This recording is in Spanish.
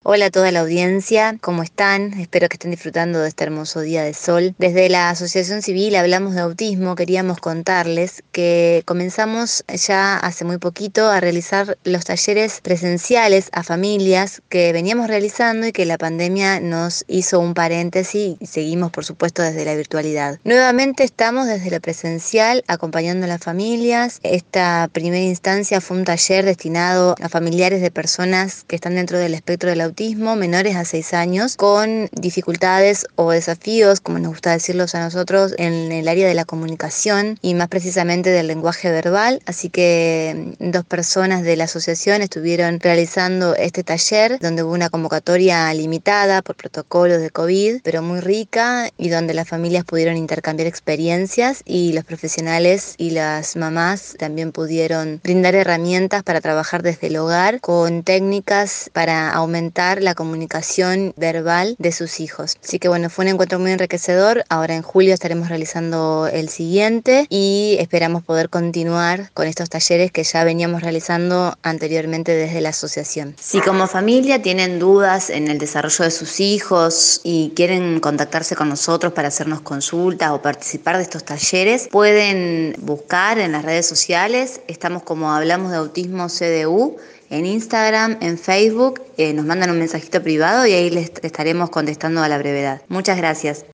Hola a toda la audiencia, ¿cómo están? Espero que estén disfrutando de este hermoso día de sol. Desde la Asociación Civil Hablamos de Autismo, queríamos contarles que comenzamos ya hace muy poquito a realizar los talleres presenciales a familias que veníamos realizando y que la pandemia nos hizo un paréntesis y seguimos, por supuesto, desde la virtualidad. Nuevamente estamos desde lo presencial acompañando a las familias. Esta primera instancia fue un taller destinado a familiares de personas que están dentro del espectro del autismo, menores a 6 años, con dificultades o desafíos, como nos gusta decirlos a nosotros, en el área de la comunicación y más precisamente del lenguaje verbal. Así que 2 personas de la asociación estuvieron realizando este taller, donde hubo una convocatoria limitada por protocolos de COVID, pero muy rica, y donde las familias pudieron intercambiar experiencias y los profesionales y las mamás también pudieron brindar herramientas para trabajar desde el hogar con técnicas para aumentar la comunicación verbal de sus hijos. Así que bueno, fue un encuentro muy enriquecedor. Ahora en julio estaremos realizando el siguiente y esperamos poder continuar con estos talleres que ya veníamos realizando anteriormente desde la asociación. Si como familia tienen dudas en el desarrollo de sus hijos y quieren contactarse con nosotros para hacernos consultas o participar de estos talleres, pueden buscar en las redes sociales. Estamos como Hablamos de Autismo CDU en Instagram, en Facebook. Nos mandan un mensajito privado y ahí les estaremos contestando a la brevedad. Muchas gracias.